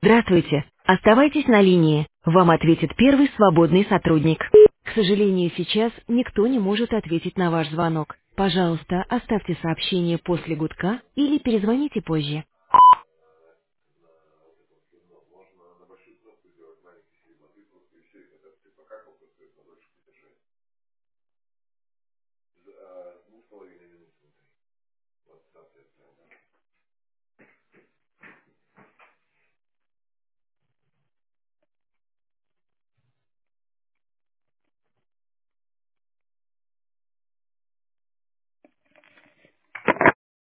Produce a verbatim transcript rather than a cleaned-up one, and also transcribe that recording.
Здравствуйте. Оставайтесь на линии. Вам ответит первый свободный сотрудник. К сожалению, сейчас никто не может ответить на ваш звонок. Пожалуйста, оставьте сообщение после гудка или перезвоните позже.